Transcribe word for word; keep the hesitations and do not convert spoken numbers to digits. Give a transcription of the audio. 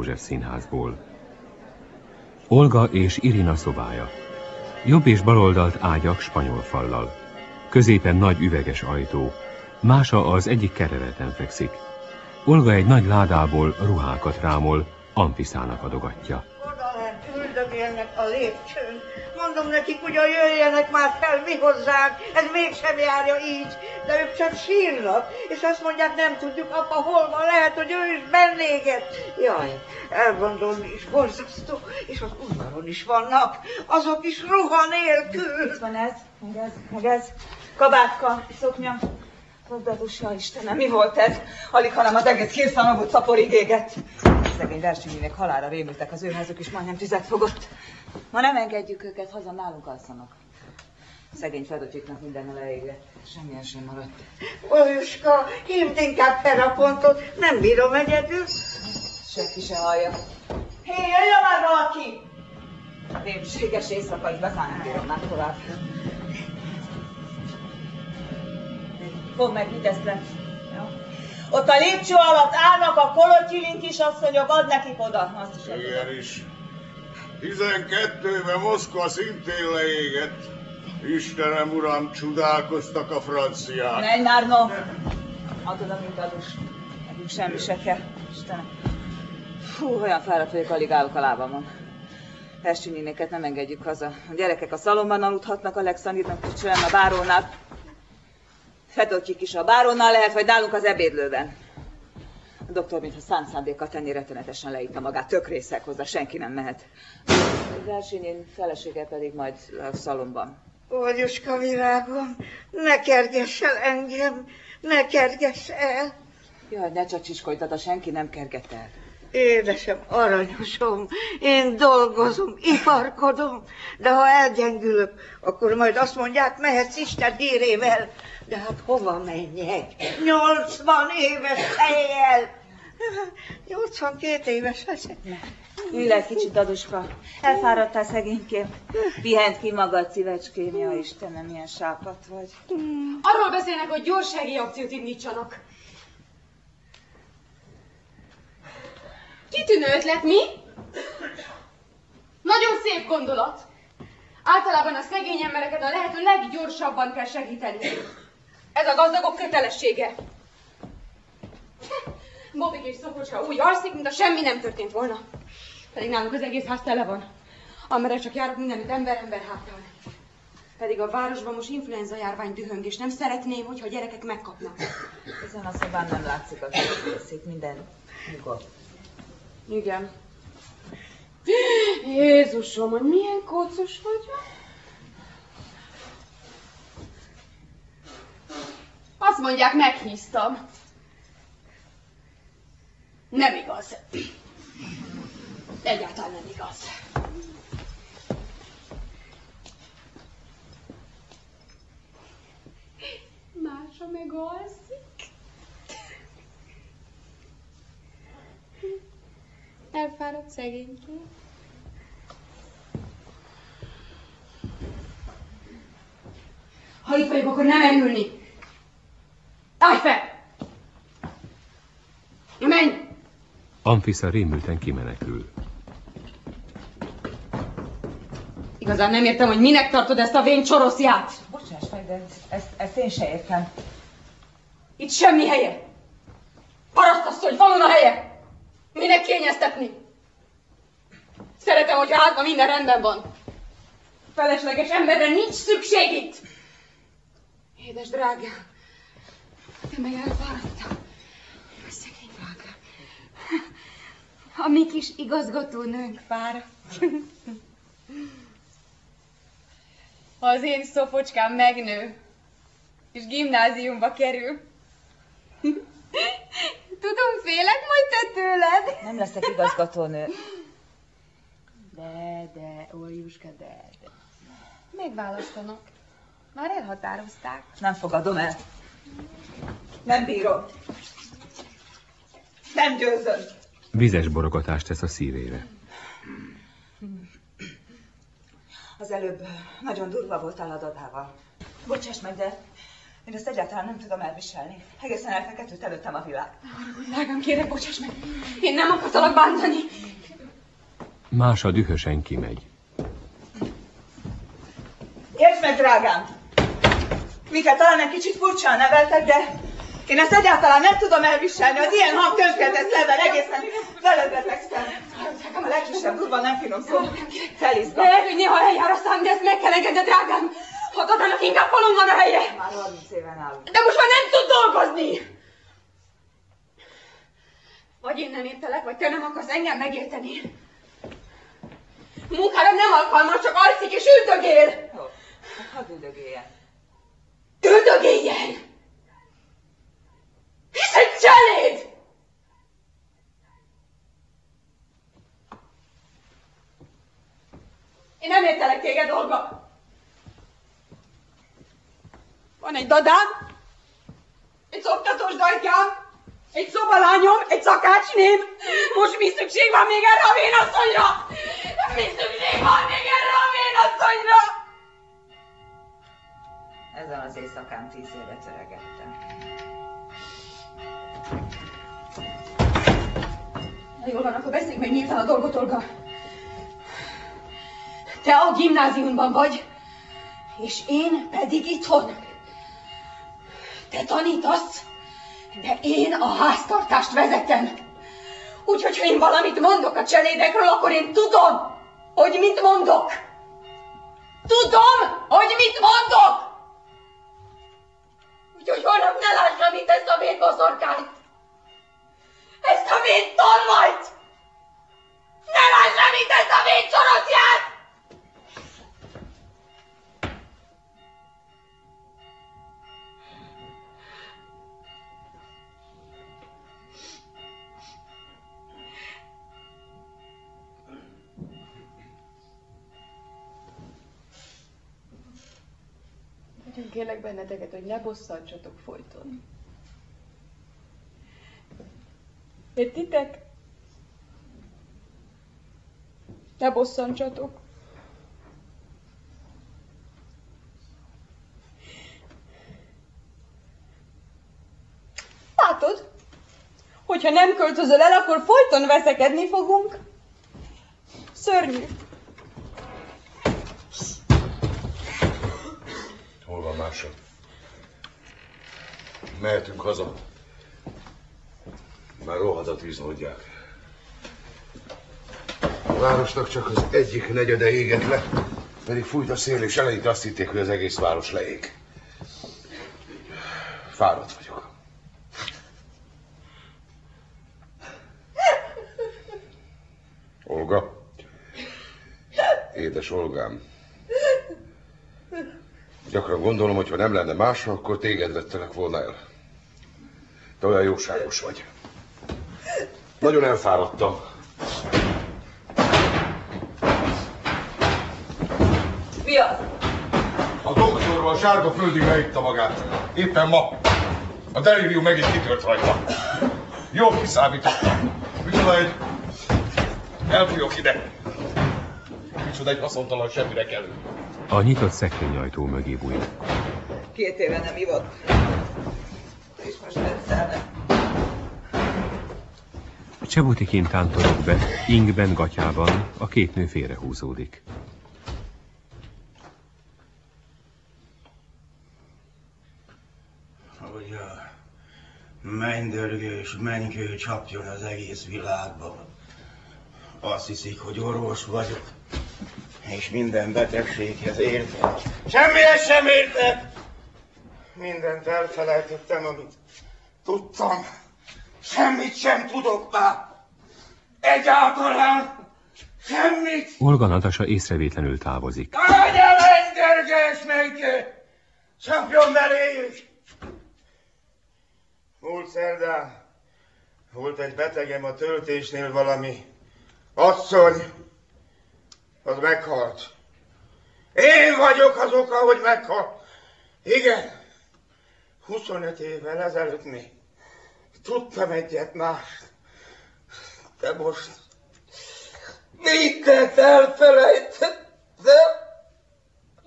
József Színházból. Olga és Irina szobája. Jobb és baloldalt ágyak spanyol fallal. Középen nagy üveges ajtó. Mása az egyik kereleten fekszik. Olga egy nagy ládából ruhákat rámol, Anfiszának adogatja. Odalent üldögélnek a lépcsőn. Mondom nekik, ugyan jöjjenek már fel mi hozzánk, ez mégsem járja így. De ők csak sírnak, és azt mondják, nem tudjuk, apa hol van, lehet, hogy ő is bennéget. Jaj, elgondolni is borzasztó, és az udvaron is vannak, azok is ruha nélkül. Itt van ez, meg ez, meg ez, kabátka, szoknya. Tudatos, Istenem, mi volt ez? Alig, hanem az egész hírszalagút szaporig égett. Szegény versenyének halára rémültek az ő házuk is, majdnem tüzet fogott. Ma nem engedjük őket, haza nálunk alszanak. Szegény Fedocsiknak mindennel elégett, semmilyen sem maradt. Oljuska, hívd inkább Ferapontot, nem bírom egyedül. Senki se hallja. Hé, jöjjön már valaki! Rémséges éjszaka, igazán nem bírom már tovább. Fogd meg, mit ezt le. Ott a lépcső alatt állnak a kolotyilin kisasszonyok, add nekik oda. Azt is igen is. Tizenkettőben Moszkva szintén leégett. Istenem, uram, csodálkoztak a franciák. Menj már, no! Adod a mintadus. Nekünk semmi se kell. Istenem. Fú, olyan fáradt vagyok, alig állok a lábamon. Persünyinéket nem engedjük haza. A gyerekek a szalomban aludhatnak, Alexandrnak csöven a bárónál. Fedocsik is a báronnal lehet, vagy nálunk az ebédlőben. A doktor, mintha szánt szándékkal tenni, rettenetesen leitta magát, tök részek hozzá, senki nem mehet. Versenyén felesége pedig majd a szalomban. Oljuska virágom, ne kergess el engem, ne kergess el. Jaj, ne csak csicskolytad, senki nem kerget el. Édesem, aranyosom, én dolgozom, iparkodom, de ha elgyengülök, akkor majd azt mondják, mehetsz Isten hírével. De hát hova menjek? Nyolcvan éves fejjel! Nyolcvankét éves leszek. Ülj le kicsit, Daduska. Elfáradtál szegénykém. Pihent ki magad, szívecském. Ja, Istenem, milyen sápadt vagy. Arról beszélnek, hogy gyorsági akciót indítsanak. Kitűnő ötlet, mi? Nagyon szép gondolat. Általában a szegény embereket a lehető leggyorsabban kell segíteni. Ez a gazdagok kötelessége. Bobik és Szofocska úgy alszik, mintha semmi nem történt volna. Pedig nálunk az egész ház tele van. Amerre csak járok, mindenütt ember-ember háttal. Pedig a városban most influenza járvány dühöng, és nem szeretném, hogyha a gyerekek megkapnak. Ezen a szobán nem látszik a részét, minden nyugodt. Igen. Jézusom, hogy milyen kócos vagyok. Azt mondják, meghíztam. Nem igaz. Egyáltalán nem igaz. Mása meg alszik. Elfáradt szegényként. Ha itt vagyok, akkor nem elülni. Állj fel! Menj! Anfisza rémülten kimenekül. Igazán nem értem, hogy minek tartod ezt a vén csoroszját. Bocsáss meg, de ezt, ezt én se értem. Itt semmi helye. Parasztasszony, falun a helye. Minek kényeztetni? Szeretem, hogyha házban minden rendben van. Felesleges emberre nincs szükség itt. Édes drágám, te meg elfáradtál. Szegény drágám. A mi kis igazgatónőnk fáradt. Ha az én Szofocskám megnő, és gimnáziumba kerül, tudom, félek majd te tőled. Nem leszek igazgatónő. De, de, Oljuska, de, de. Megválasztanak. Már elhatározták. Nem fogadom el. Nem bírom. Nem győzöm. Vizes borogatást tesz a szívére. Az előbb nagyon durva voltál a dadával. Bocsáss meg, de Én ezt egyáltalán nem tudom elviselni. Egészen elfeketült előttem a világ. Haragudj, drágám, kérek, bocsáss meg. Én nem akartalak bántani. Mása dühösen kimegy. Értsd meg, drágám! Miket talán egy kicsit furcsán neveltek, de én ezt egyáltalán nem tudom elviselni. Az ilyen hang tönkretett szemben egészen feledbetegszem. A legkisebb durva nem finom szó. Felizgat. Lehet, hogy néha eljár a szám, de ezt meg kell engedni, drágám. Hatadának inkább falon van a helye. Már harminc éven állunk. De most már nem tud dolgozni. Vagy én nem értelek, vagy te nem akarsz engem megérteni. Munkára nem alkalmas, csak alszik és üldögél. Jó, hát hadd üldögéljen. Üldögéljen! Hisz egy cseléd! Én nem értelek téged, Olga. Van egy dadám, egy szoktatós dajkám, egy szobalányom, egy szakácsném. Most mi szükség van még erre a vénasszonyra? Mi szükség van még erre a vénasszonyra? Ezen az éjszakán tíz évet öregettem. Na jól van, akkor beszéljük meg nyíltan a dolgot, Olga. Te a gimnáziumban vagy, és én pedig itthon. Te tanítasz, de én a háztartást vezetem. Úgyhogy, ha én valamit mondok a cselédekről, akkor én tudom, hogy mit mondok. Tudom, hogy mit mondok. Úgyhogy holnap ne lássam itt ezt a védboszorkányt. Ezt a védtolvajt. Ne lássam itt ezt a védcsoroszját. Nagyon kérlek benneteket, hogy ne bosszantsatok folyton. Értitek? Ne bosszantsatok. Látod? Hogyha nem költözöl el, akkor folyton veszekedni fogunk. Szörnyű. Hol van Mása? Mehetünk haza. Már rohadat víznódják. A városnak csak az egyik negyede égett le, pedig fújt a szél, és eleinte azt hitték, hogy az egész város leég. Fáradt vagyok. Olga? Édes Olgám. Gyakran gondolom, hogy ha nem lenne Mása, akkor téged vettelek volna el. Te olyan jóságos vagy. Nagyon elfáradtam. Mi az? A doktor a sárga földig leitta magát. Éppen ma. A delírium megint kitört rajta. Jól kiszámítottam. Micsoda egy... Elfújok ide. Micsoda egy haszontalan semmire kelő. A nyitott szekrényajtó mögé bújik. Két éve nem ivott. És most retszelve. Csebutikén tántorog be, ingben, gatyában, a két nő félrehúzódik. Hogy a mennydörgős, mennykő csapjon az egész világban. Azt hiszik, hogy orvos vagyok, és minden betegséghez értek. Semmihez sem értek! Mindent elfelejtettem, amit tudtam. Semmit sem tudok már. Egyáltalán semmit. Olga Natasa észrevétlenül távozik. Nagy a mennydörgős, mennykő! Csapjon beléjük! Múlt szerdán volt egy betegem a töltésnél, valami asszony, az meghalt. Én vagyok az oka, hogy meghalt. Igen, huszonöt évvel ezelőtt még tudtam egyet mást, de most mindent elfelejtettem.